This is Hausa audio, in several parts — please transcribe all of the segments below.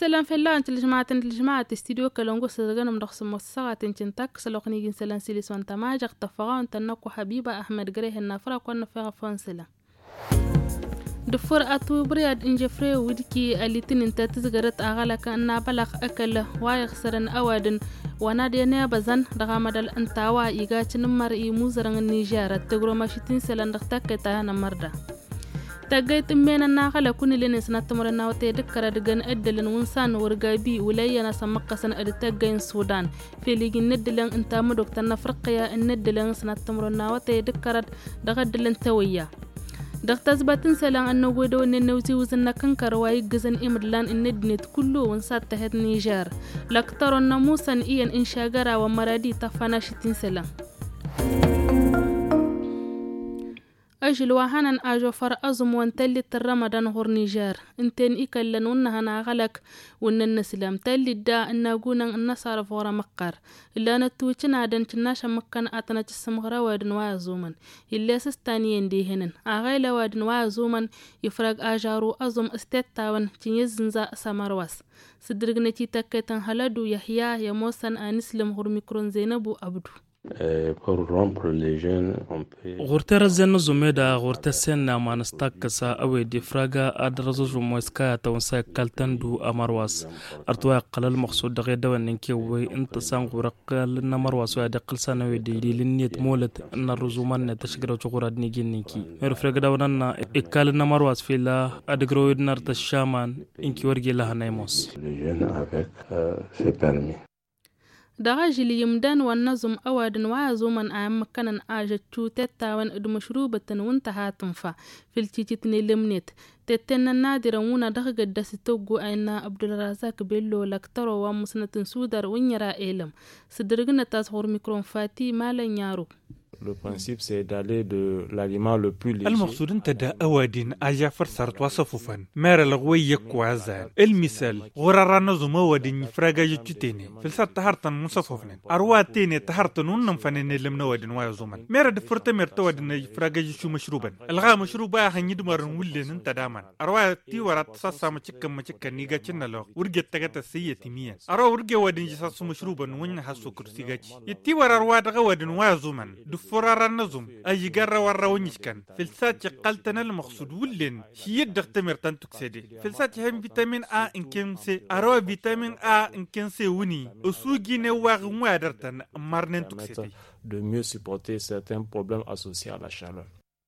سلام في الله أنت الجماعة استديو كلونغو سرقنا مدخس مصاغة تنتك سلوقني جن سلام سيليس وانت ما جاك تفغا انت نكو حبيبة أحمد قريه النافرة كون فيها فانسلا دفور أتو برياد إنجفري ودكي الليتين انت تزغرت أغالك أن بلغ أكل ويخسرن أوادن ونادي نيابزن دغامد الانتاوا إيغاتي نمر إيموزرن النيجار التغرو ماشتين سلان دختاك تاهنا مردا تاقيت امينا ناغالا كوني لين سنتمر ناوتي دكرا دغن ادلن ونسان ورغابي ولايانا سمقسن ادتاقين السودان في ليغي ندلن انتا مدوك تنفرقيا الندلن سنتمر ناوتي دكرا دغدلن تويا دغتاز باتن سلان انو ودو ننوزي وزنا كنكر واي غزن امدلان الندنت كله ونسات تهد نيجار لاكترو نموسن ايان انشاغرا ومرادي تفاناشتين سلان أجل وهانا أجو فر أزم وانتلي الرمضان غور نيجار انتين إيكالن ونهانا غلق ونن سلام تلي دا إناقونا النصار فورا مقار إلا نتوچنا دان تناشا مكان آتنا تسمغرا وادن وازومن إلا سستانيين ديهنن آغايلا وادن وازومن يفرق آجارو أزم استيتاون تنيزنزا سمارواس سدرغنتي تاكتن هلادو يحيا يموسن آنسلم غور ميكرون زينبو أبدو غورتر زين زوميدا غورتر سن ما نستاكسا اوي دي فراغا ادرزو موسكا تونسا كالتندو امرواس ارتوا قلل مقصود دغيدا وننكي وي انت سان غورقل نمرواس وادي قلسانوي دي لنيت مولت ان الرزومان تشغرو تغورد نيجينيكي مير فراغا داوننا اكال نمرواس فيلا ادغرويد نرت الشامان انكي ورغي لها نيموس دغاجلي يمدان والنظم أوادن وعزومن عام مكانن آجتشو تتاوان ادو مشروبة وانتها تنفع في التيتني لمنت تتنا نادرا ونا دغق الدستوغو أينا عبد الرزاق بيلو لاكترو ومسنة سودر ونيرا إيلم سدرغنا تاسغور ميكرون فاتي مالا نيارو. Le principe c'est d'aller de l'aliment le plus léger. المقصود انت دا اوادين اجافر صارت وصفوفا مير الغوي يكو عزال المثال غرارا نظم اوادين فراغا يجتيني فلسات تهارتن مصفوفن ارواتيني تهارتن ونم فنن لمن اوادين وايزومن مير دفرت مير توادين فراغا يشو مشروبا الغا مشروبا هنيدمر ولين انت دامان ارواتي ورات ساسا مچكا نيغا چنلو ورجت تغتا سيتي ميا ارو ورجي وادين ساسو مشروبا ون حسو كرسيغاچ يتي ورار غوادين وايزومن فرار النظم أي جرّ ونيشكن فلسات قلتنا المقصود ولين شيء دختمر تنتكسدي فلسات هم فيتامين A إن كان سي أرو فيتامين A إن كان سي وني أسوجي نوار موادرتن مارنن تكسدي de mieux supporter certains problèmes associés à la chaleur.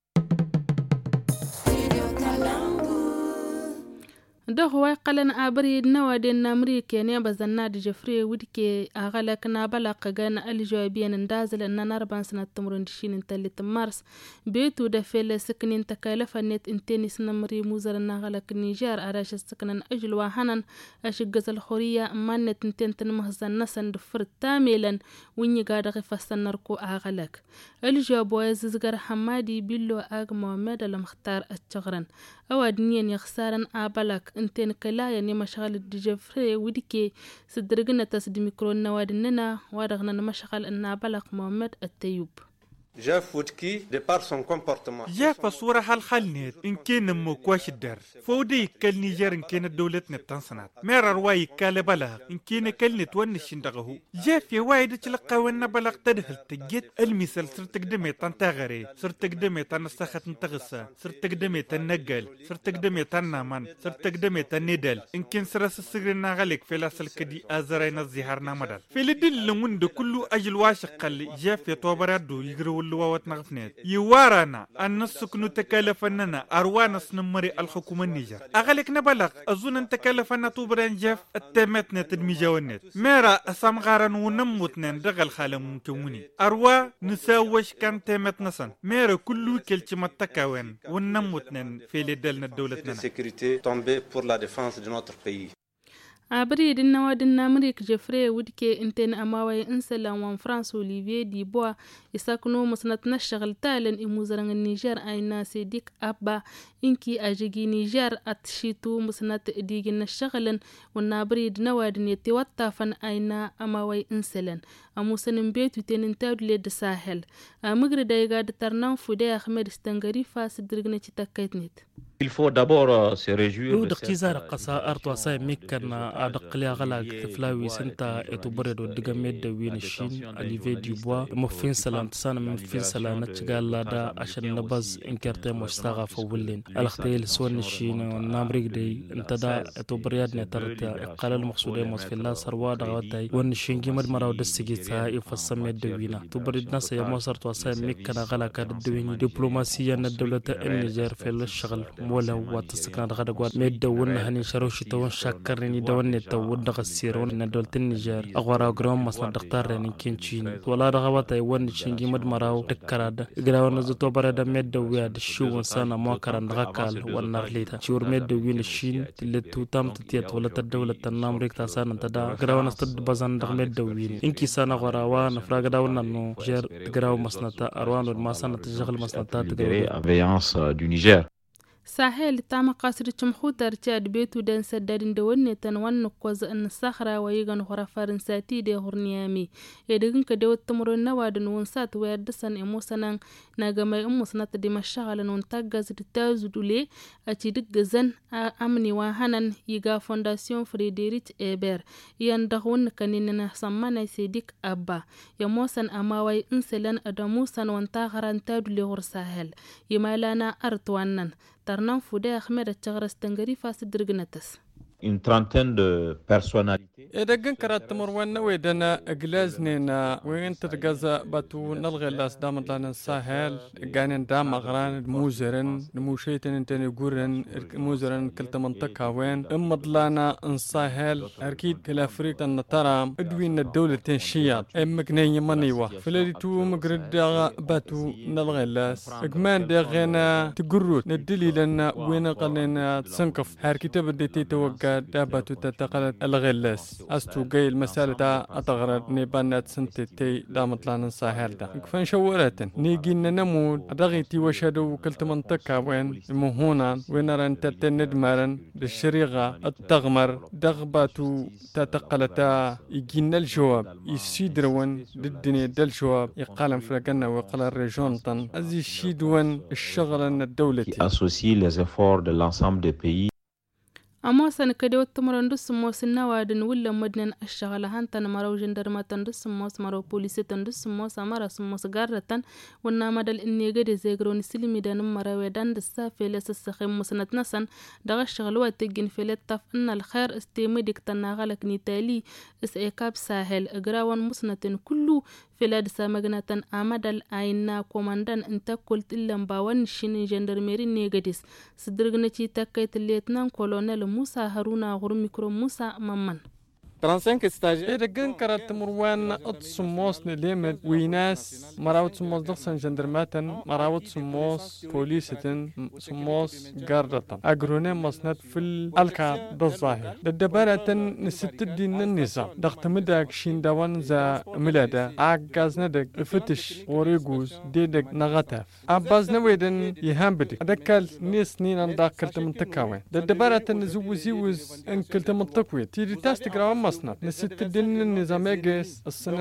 ده هو قلن أبريد نوادين نامريكا نيابا زناد جفري ودكي أغلق نابلق جان الجوابين اندازل أن نربان سنة تمرون دشين انتالي تمارس بيتو دفل سكنين تكالفة نت انتيني سنمري موزر ناغلق نيجار أراش السكنن أجل وحنن أشقز الخورية مانت انتين تنمهزن نسن دفر تاميلا ويني قاد غفستن نركو أغلق الجواب ويززغر حمادي بيلو آغ محمد المختار التغرن أوادنين يخسارن أبلق انتين كلايا نيما شغال الدجفري وديكي سدرقنا تسد ميكرون نوادننا وادغنا نمشغل أن بلق محمد التيوب جاف ودكي دي بار سون كومبورتمون جاف صورة هالخلنيت إن كان مكواش الدر فودي كل نيجر إن كانت دولتنا تنصنات مير رواي كال بلغ إن كان كل نتونش ندغه جاف يوايد تلقى ونا بلغ تدخل تجد المثال صرت قدمي تنتغري صرت قدمي تنسخت نتغسى صرت قدمي تنقل صرت قدمي تنمان صرت قدمي تندل إن كان سرس السجرنا غلق في لاسل كدي أزرين الزهر نامدل في لدل لمند كله أجل واشق اللي جاف يتوبردو يجرو اللواوات نغفنيت يوارانا أن نسكنو تكالفننا أروانا سنمري الحكومة النيجر أغلق نبلغ أظن أن تكالفنا طوبران جاف التامتنا تدميجاونيت ميرا أسامغاران ونموتنين دغل خالة ممكوني أروا نساوش كان تامت نسان ميرا كلو كالتي متكاوين ونموتنين في لدلنا دولتنا أبريد النوادن أمريك جفري ودكي انتين أماوي انسلام وان فرانس وليفي دي بوا يساكنو مسنت نشغل تالن إموزران النيجر أينا سيديك أبا إنكي أجيجي نيجر أتشيتو مسنت ديجي نشغلن ونابريد نوادن يتوطافن أينا أماوي انسلن amusanin betu tenin tawdle da Sahel a mugri da ga da tarnan fude Ahmed Stangari fa sidirgne ci takkaitnit. Il faut d'abord se réjouir de qizar qasa arto sa mikana adqli agala flawi senta etubaredo digame de win shin alive du bois mo fin salam sana min fin salana cigala da ashan nabaz inkerte mustaga fa wulin alkhtel son shin namrig de intada etubariyad ne tarta qalal maqsude mos fi la sarwa da watay won shin gimad maraw de sigita ifassame de wina tubarid nas ya mosar to sa mikana gala ka de wini diplomasiya na dawlata Niger fi la shagal ولا واتسكان غدا قوات ميدا ون هني شروشي تون شاكرني دون تون دغسير ون دولة النيجر أغورا غرام مصنع دكتور رني كينشين ولا رغواتا ون شينجي مد مراو تكراد غراو نزتو بردا ميدا وياد شو سانا موكران دغاكال ونارليتا شور ميدا وين الشين اللي توتام تتيت ولا الدولة النامريك تاسانا تدا غراو نستد بازان دغ ميدا وين إنكي سانا غراوا نفراغ داونا نو جير غراو مصنع أروان ودماسانا تشغل مصنع تغراو Sahel tama qasri chumkhutar chad betu dan sadadin da wanne tan wannan kwaza an sakhra wa yigan hora farin sati de horniyami edegin ka de wattamro nawadin won sat wayar dasan emosanan naga mai musnat de mashagala non tagaz de tazudule a ci dig gazan amni wa hanan yiga fondation Frederic Eber yan da won kanin na sammana Sedik Abba ya mosan amawai inselan adamu san wanta garanta dule hor Sahel yimalana artwannan tarnan fude Ahmed Chagras Tangari fas dirgnatas. Une trentaine de personnalités. إذا كان كرات مروان ويدنا أجلازنا وين ترجع باتو نلغي الناس دام لنا الساحل جانن دام أغران الموزرن الموشيتن إنتني جورن الموزرن كلتا منطقة وين إما ضلنا الساحل أكيد كلا أفريقيا النترام أدوين الدولة تنشيات إما كنية منيوة فلذي تو مجرد باتو نلغي الناس إجمان دغنا تجرود ندلي لنا وين قلنا تسنكف هركتة بديتي توقع داباتو تتقلد الغلاس أستو جاي المسألة أتغرد نبانات سنتي دامت لنا الساحل دا كفن شوراتن نيجي نمود أدغيتي وشادو كلت منطقة وين مهونا وين ران ندمرن بالشريغة التغمر دغباتو تتقلتا يجينا الجواب يسيدرون ضدني دل جواب يقالن فرقنا ويقال الريجون طن أزي شيدون الشغل الدولة associe les efforts de l'ensemble des pays. أموسن كده وتمرندس موس النوادن ولا مدن الشغلة هانتن مرو جندرما تندس موس مرو بوليس تندس موس مرس موس جارتن والنامد الإني قد زيجرون سلمي دان مرو دان دسافة لسسخم مسنت نسن دغ الشغل واتجن في لطف إن الخير استيمدك تناغلك نتالي إسعكاب ساهل إجراوان مسنتن كله في لاد سامجنة أمد العينا كوماندان أنت قلت إلا مباون شين جندرميري نيجاديس صدرجنتي تكيت الليتنان كولونيل موسى هارونا غور ميكرو موسى ممان 35 ستاج إذا كان كرات مروان أتصموس نليمد ويناس مراوت سموس دخسن جندرماتن مراوت سموس بوليستن سموس جاردتن أجروني مصنات في الألكا بالظاهر الدبارة نست الدين النظام دخت مدك شين دوان زا ميلادا عجاز ندك فتش وريجوز ديدك نغتاف عباز نويدن يهام بدك أدكال نيس نين عندك كلت منطقة الدبارة نزوزيوز إن كلت منطقة تيجي تاستقرا نسيت الدين النظامي جيس السنة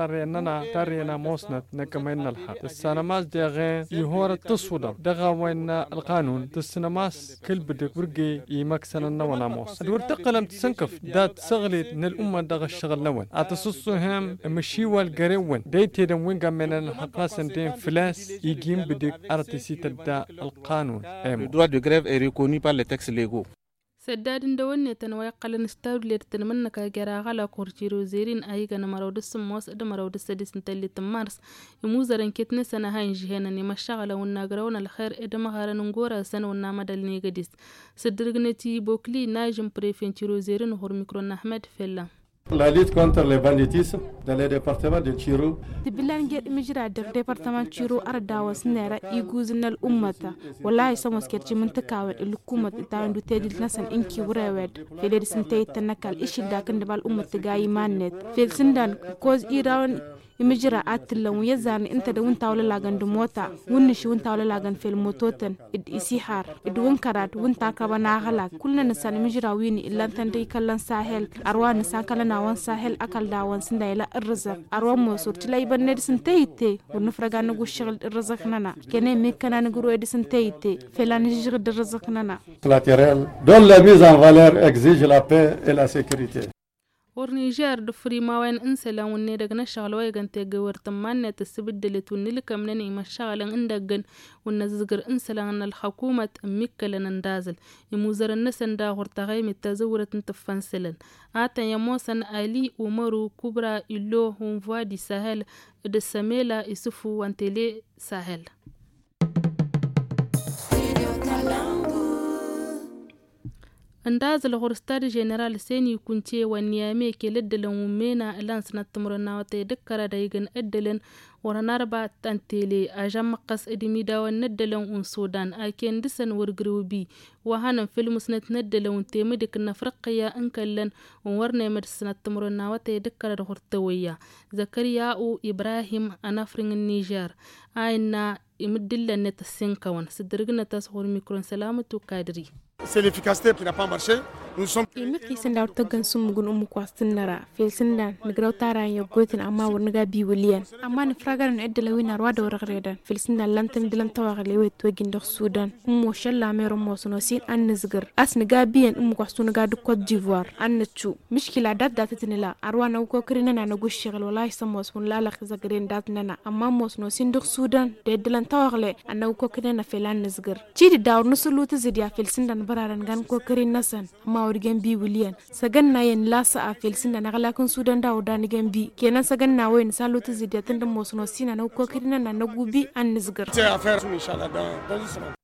تارينا موسنت نكمين الحق السنماس داغين يهور التصودا دغا وين القانون السنماس كل بدك ورقي يمكسن النوانا موس الور تقلم تسنكف دات سغلي من الأمة دغا الشغل لون أتصصهم مشيوا القريون ديتي دم وين من الحق سنتين فلاس يجيم بدك أرتسي تدا القانون Le droit de grève est reconnu par les textes légaux. سدادين دوني تنوي قلن استاولير تنمنك جراغلا كورتيرو زيرين أيغا مرود السموس إدا مرود السادس نتالي تمارس يموزرن كتن سنة هاي جهانا نمشاغلا وناغرون الخير إدا مغارا ننغورا سنة ونامد النيغديس سدرغنتي بوكلي ناجم بريفين تيرو زيرين وهور ميكرون أحمد فيلا La lutte contre le banditisme dans le département de Chiro. تبلان جر مجرى در ديبارتمان تشيرو أردا وسنرة يجوزنا الأمة ولا يسموس كرتي منطقة الحكومة تاندو تدل نسن إنكي وراود في لرسم تيت تنكال إيش دا كن دبال أمة تجاي مانت في السندان كوز إيران imijira atlan yazan inta da wunta wala lagan da mota wunni shi wunta wala lagan fel mototan id isihar id wun karat wunta ka bana hala kulna nasan imijira wini illan tan dai kallan sahel arwa na sakala wan sahel akal da wan sinda ila arza arwa mo surti lay ban ne sin tayte won fraga na gushgal arza nana kene me kana na guro ed sin tayte felan jigir arza nana Collatéral dont la mise en valeur exige la paix et la sécurité. ور نيجر دفري ما وين انسلا وني دغنا شغل وي غنتي غورت مان تسبدلت ونلك منني ما شغل اندغن ونزغر انسلا ان الحكومه مكلن اندازل يموزر الناس اندا غورتغاي متزورت تفنسلن اتا يموسن علي عمرو كبرى إلو هم فادي ساحل د سميلا يسفو وانتلي ساحل انداز الغرستار جنرال سيني كنتي ونيامي كيلدلن ومينا لانس نتمرنا وتيدكر دايغن ادلن ورناربا تانتيلي اجام قص ادمي داون ندلن سودان اكين دسن ورغروبي وهانا فيلمس ندلن تيمدك نفرقيا انكلن ورني مدسن نتمرنا وتيدكر دغرتويا زكريا او ابراهيم انافرين النيجر اينا يمدلن نتسنكون سدرغنا تسخور ميكرون سلامتو كادري. C'est l'efficacité qui n'a pas marché. Nous sommes. Imiki senda urtagan sumugun kwastin nara fil senda nigraw taran yo gotin amma warnaga bi waliyan amma ni fragar no edda lawina rwada waragredan fil senda lantam dilam tawagale we togin dox Sudan mo shalla mero mo sono sin an nizgar as niga biyan kwastuna ga du Côte d'Ivoire an chu mishkila dat datatnila arwana ko kirina na nagu shigal wallahi samos mun la la khizagren dat nana amma mo sono sin dox Sudan de dilam tawagale an ko kirina filan nizgar cidi dawr nusulutu zidia fil senda bararan gan ko kirin nasan amma wargen bi wuliyan sagan na yen lasa a felsin da nagala kun Sudan da wadani gen bi kenan sagan na wayin salutu zidiyatin da mosuno sina na ko kirina na nagubi an nizgar C'est à faire inchallah dans une semaine.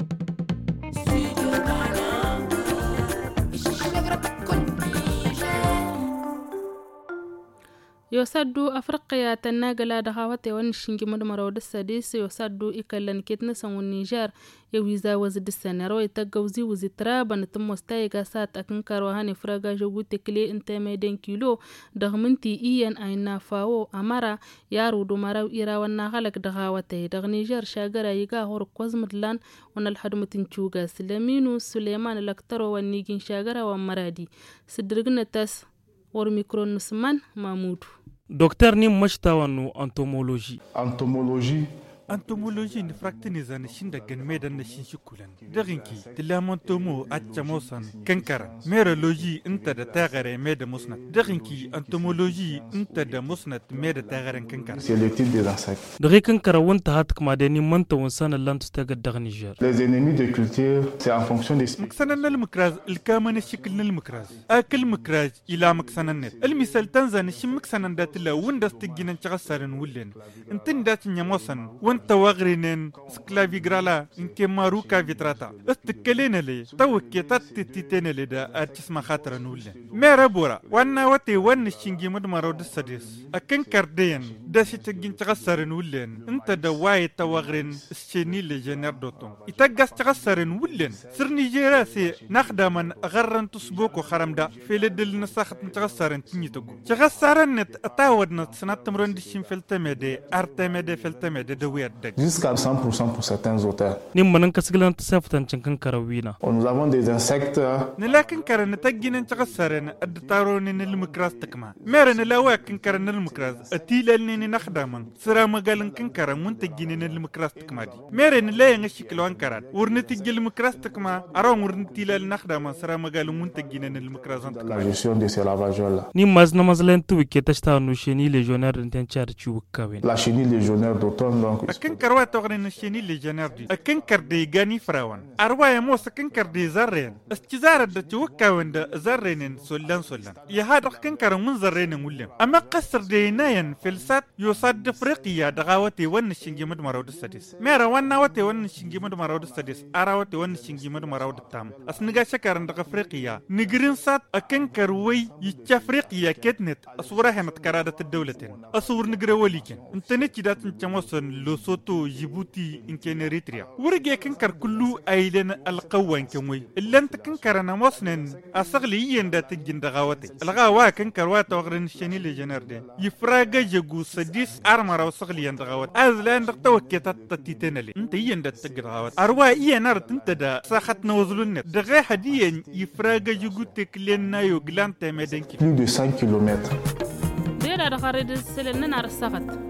يوسادو أفريقيا تناقلا دخاوتي ونشنجي مدمرو دساديس يوسادو إكالان كيتنسا والنيجار يويزا وزد السنة تاقوزي وزي ترابا نتموستاي غاسات أكنكار وهاني فراغا جوغو تكلي انتا ميدين كيلو دغمنتي إيان أينا فاو أمارا يارو دوماراو إيراوانا غالك دخاوتي دغ نيجار شاقرا يغا هور قوزمدلان ونالحدو متنشوغا سلامينو سليمان الاكترو والنيجين شاقرا ومرادي سدرغنا تاس ورميكرون نسمان مامودو دكتور نيم مشتاوانو انتومولوجي انتومولوجي نفرقتني زان شندا جن ميدان نشين شكولن دغينكي تلامون تومو اتشاموسان كنكرا ميرولوجي انت دا تاغري ميدا مسند دغينكي انتومولوجي انت دا مسند ميدا تاغرن كنكرا c'est l'étude des insectes دغي كنكرا وانت هاتك مادني منت ونسان اللان تستاغ دغنيجر les ennemis de culture c'est en fonction des مكسنن المكراز الكامن الشكل المكراز اكل مكراز الى مكسنن المثال تنزان شي مكسنن داتلا وندس تجينن تشغسرن ولن انتن دات نيموسن توغرينن سكلافي غرالا انكي ماروكا فيتراتا استكلينا لي توكي تاتيتين لي دا اتسما خاطر نولن ميرا بورا وانا واتي وان شينجي مدمرو دسديس اكن كاردين داشي تجين تغسر نولن انت دواي توغرين الشيني لي جنر دوتون يتغاس تغسر نولن سر نيجيرا سي نخدمن غرن تسبوكو خرمدا في لدل نسخت تغسر تنيتو تغسرن اتاودنا سنات تمرن دشين فلتمدي ارتمدي فلتمدي دوير jusqu'à 100% pour certains auteurs. Nous avons des insectes. لكن كرن تجين تغسرن الدتارون المكراس تكما ميرن لاواكن كرن المكراس اتيلني نخدمن سرا مقالن كنكر منتجين المكراس تكما دي ميرن لا ينشكلو انكرات ورنتي المكراس تكما ارون ورنتيل نخدمن سرا مقالن منتجين المكراس La gestion de ces lavages-là. Ni mazna mazlen tu wiketashta no chenille légionnaire intenchar chukawen. La chenille légionnaire d'automne donc. أكن كروا تغرين الشيني اللي جنردي أكن كردي جاني فراون أرواي موس أكن كردي زرين استزارة دتوكا وند زرين سولان يهاد أكن كرمون زرين مولم أما قصر ديناين فلسات يصاد أفريقيا دغاوتي ون الشنجي مد مرود السادس ميرا وناوتي ون الشنجي مد مرود السادس أراوتي ون الشنجي مد مرود التام أسنجا شكرن دغ أفريقيا نجرين سات أكن كروي يتش أفريقيا كتنت أصورها نتكرادة الدولتين أصور نجري وليكن انتنت جدات نتموسن لو لسوتو جيبوتي إن كان إريتريا ورجع كنكر كله أيلن القوان كموي إلا أنت كنكر أنا مصنن أصغلي يندا تجين دغاوتي الغاوا كنكر وات أغرن شني لجنر ده يفراغ جوجو سديس أرمر وصغلي يندغاوت أزلان دقتوكيتا تتيتنلي أنت يندا تجدغاوت أروا إينار تنتدا ساخت نوزلون دغا هديا يفراغ جوجو تكلينا يوغلان تمدنكي plus de 100 km. دير على خريج السلة نار السخط